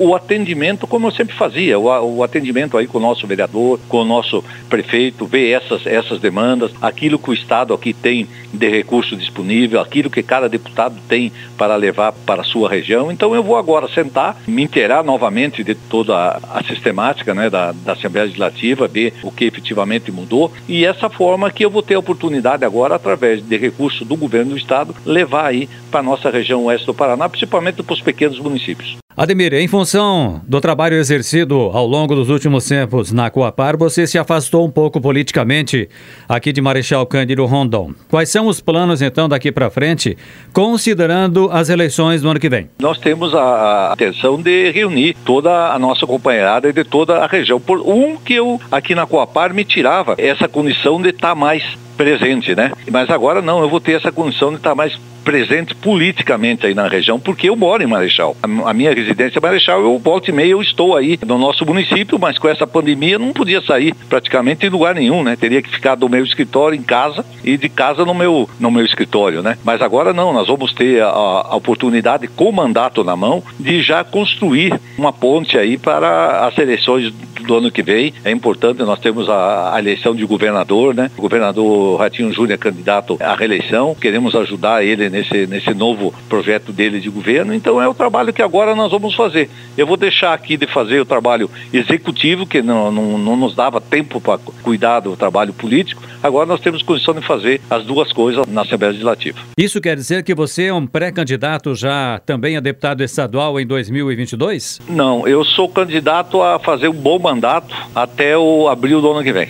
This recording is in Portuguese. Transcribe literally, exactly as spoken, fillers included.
o atendimento como eu sempre fazia, o, o atendimento aí com o nosso vereador, com o nosso prefeito, ver essas, essas demandas, aquilo que o Estado aqui tem de recurso disponível, aquilo que cada deputado tem para levar para a sua região. Então eu vou agora sentar, me inteirar novamente de toda a, a sistemática, né, da, da Assembleia Legislativa, ver o que efetivamente mudou, e essa forma que eu vou ter a oportunidade agora, através de recursos do governo do Estado, levar aí para a nossa região oeste do Paraná, principalmente para os pequenos municípios. Ademir, em função do trabalho exercido ao longo dos últimos tempos na Coapar, você se afastou um pouco politicamente aqui de Marechal Cândido Rondon. Quais são os planos, então, daqui para frente, considerando as eleições do ano que vem? Nós temos a, a intenção de reunir toda a nossa companheirada e de toda a região. Por um que eu, aqui na Coapar, me tirava essa condição de estar mais presente, né? Mas agora não, eu vou ter essa condição de estar mais presente politicamente aí na região, porque eu moro em Marechal. A minha residência é Marechal, eu volto e meia, eu estou aí no nosso município, mas com essa pandemia não podia sair praticamente em lugar nenhum, né? Teria que ficar do meu escritório em casa e de casa no meu, no meu escritório, né? Mas agora não, nós vamos ter a, a oportunidade, com o mandato na mão, de já construir uma ponte aí para as eleições do ano que vem. É importante, nós temos a, a eleição de governador, né? O governador Ratinho Júnior é candidato à reeleição, queremos ajudar ele Nesse, nesse novo projeto dele de governo. Então é o trabalho que agora nós vamos fazer. Eu vou deixar aqui de fazer o trabalho executivo, que não, não, não nos dava tempo para cuidar do trabalho político. Agora nós temos condição de fazer as duas coisas na Assembleia Legislativa. Isso quer dizer que você é um pré-candidato já também a deputado estadual em dois mil e vinte e dois? Não, eu sou candidato a fazer um bom mandato até o abril do ano que vem.